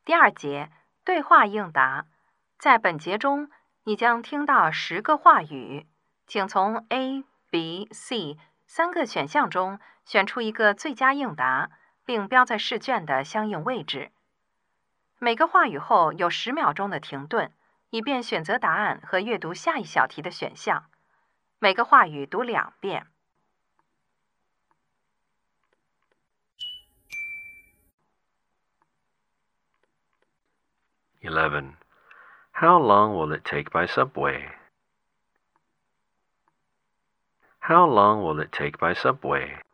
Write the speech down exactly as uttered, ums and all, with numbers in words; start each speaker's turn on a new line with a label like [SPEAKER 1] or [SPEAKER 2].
[SPEAKER 1] 第二节对话应答，在本节中，你将听到十个话语，请从 A、B、C 三个选项中选出一个最佳应答，并标在试卷的相应位置。每个话语后有十秒钟的停顿，以便选择答案和阅读下一小题的选项。每个话语读两遍。
[SPEAKER 2] eleven. How long will it take by subway? How long will it take by subway?